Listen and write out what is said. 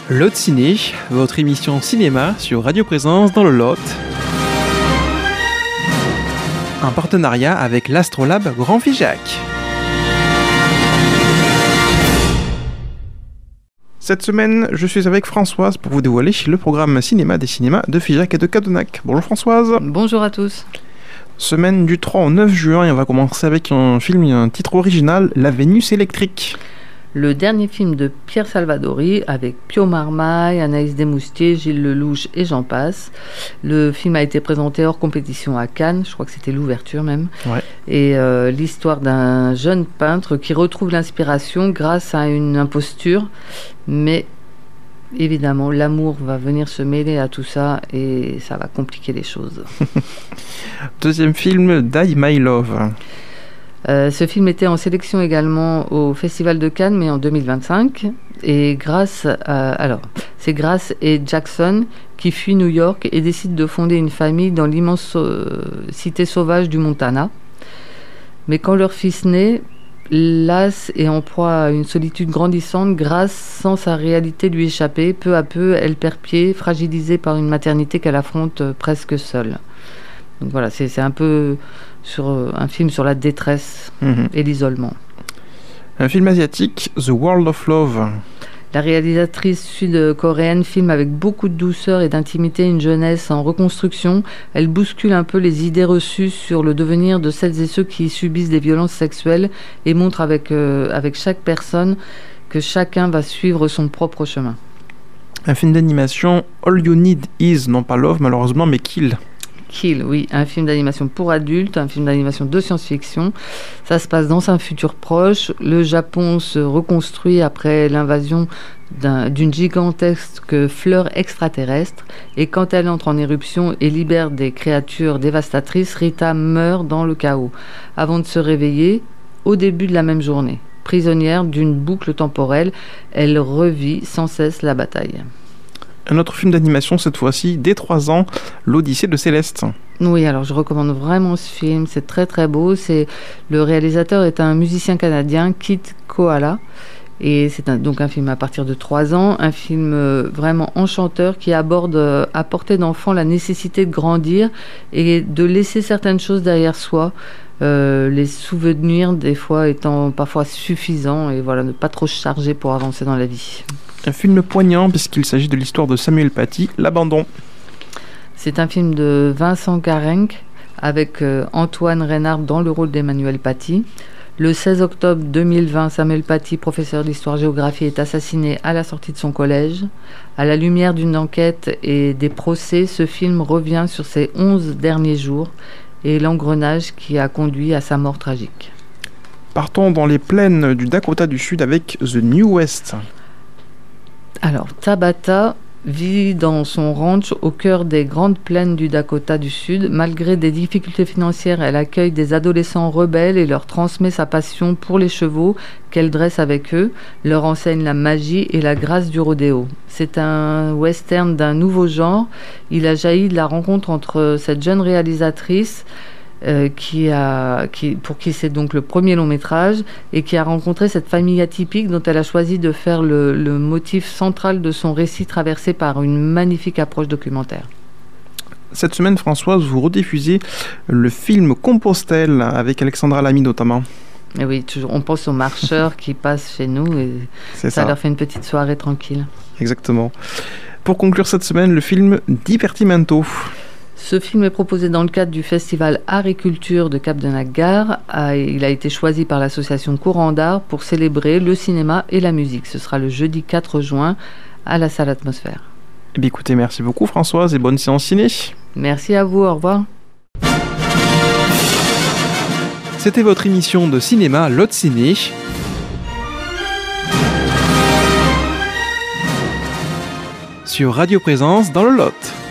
Lot Ciné, votre émission cinéma sur Radio Présence dans le Lot. Un partenariat avec l'Astrolabe Grand Figeac. Cette semaine, je suis avec Françoise pour vous dévoiler le programme cinéma des cinémas de Figeac et de Cadenac. Bonjour Françoise. Bonjour à tous. Semaine du 3 au 9 juin et on va commencer avec un film, un titre original, La Vénus électrique. Le dernier film de Pierre Salvadori avec Pio Marmaille, Anaïs Desmoustiers, Gilles Lelouch et j'en passe. Le film a été présenté hors compétition à Cannes, je crois que c'était l'ouverture même. Ouais. Et l'histoire d'un jeune peintre qui retrouve l'inspiration grâce à une imposture, mais évidemment l'amour va venir se mêler à tout ça et ça va compliquer les choses. Deuxième film, Die My Love. Ce film était en sélection également au Festival de Cannes, mais en 2025. Et c'est Grace et Jackson qui fuient New York et décident de fonder une famille dans l'immense cité sauvage du Montana. Mais quand leur fils naît, lasse et en proie à une solitude grandissante, Grace sent sa réalité lui échapper. Peu à peu, elle perd pied, fragilisée par une maternité qu'elle affronte presque seule. Donc voilà, c'est un peu un film sur la détresse et l'isolement. Un film asiatique, The World of Love. La réalisatrice sud-coréenne filme avec beaucoup de douceur et d'intimité une jeunesse en reconstruction. Elle bouscule un peu les idées reçues sur le devenir de celles et ceux qui subissent des violences sexuelles et montre avec chaque personne que chacun va suivre son propre chemin. Un film d'animation, All You Need Is, non pas Love malheureusement, mais Kill. Kill, oui, un film d'animation pour adultes, un film d'animation de science-fiction. Ça se passe dans un futur proche. Le Japon se reconstruit après l'invasion d'une gigantesque fleur extraterrestre. Et quand elle entre en éruption et libère des créatures dévastatrices, Rita meurt dans le chaos, avant de se réveiller au début de la même journée. Prisonnière d'une boucle temporelle, elle revit sans cesse la bataille. Un autre film d'animation, cette fois-ci, dès 3 ans, L'Odyssée de Céleste. Oui, alors je recommande vraiment ce film, c'est très très beau. Le réalisateur est un musicien canadien, Kit Koala, et c'est donc un film à partir de 3 ans, un film vraiment enchanteur qui aborde à portée d'enfant la nécessité de grandir et de laisser certaines choses derrière soi. Les souvenirs des fois étant parfois suffisants et voilà, ne pas trop se charger pour avancer dans la vie. Un film poignant puisqu'il s'agit de l'histoire de Samuel Paty, L'Abandon. C'est un film de Vincent Carenc avec Antoine Reynard dans le rôle d'Emmanuel Paty. Le 16 octobre 2020, Samuel Paty, professeur d'histoire-géographie, est assassiné à la sortie de son collège. À la lumière d'une enquête et des procès, ce film revient sur ses 11 derniers jours et l'engrenage qui a conduit à sa mort tragique. Partons dans les plaines du Dakota du Sud avec The New West. Alors, Tabata vit dans son ranch au cœur des grandes plaines du Dakota du Sud. Malgré des difficultés financières, elle accueille des adolescents rebelles et leur transmet sa passion pour les chevaux qu'elle dresse avec eux, leur enseigne la magie et la grâce du rodéo. C'est un western d'un nouveau genre. Il a jailli de la rencontre entre cette jeune réalisatrice pour qui c'est donc le premier long métrage et qui a rencontré cette famille atypique dont elle a choisi de faire le motif central de son récit traversé par une magnifique approche documentaire. Cette semaine, Françoise, vous rediffusez le film Compostelle avec Alexandra Lamy notamment. Et oui, toujours, on pense aux marcheurs qui passent chez nous et ça leur fait une petite soirée tranquille. Exactement. Pour conclure cette semaine, le film Divertimento. Ce film est proposé dans le cadre du festival Art et Culture de Cadenac-Gare. Il a été choisi par l'association Courant d'Art pour célébrer le cinéma et la musique. Ce sera le jeudi 4 juin à la salle Atmosphère. Eh bien, écoutez, merci beaucoup Françoise et bonne séance ciné. Merci à vous, au revoir. C'était votre émission de cinéma Lot Ciné. Sur Radio Présence dans le Lot.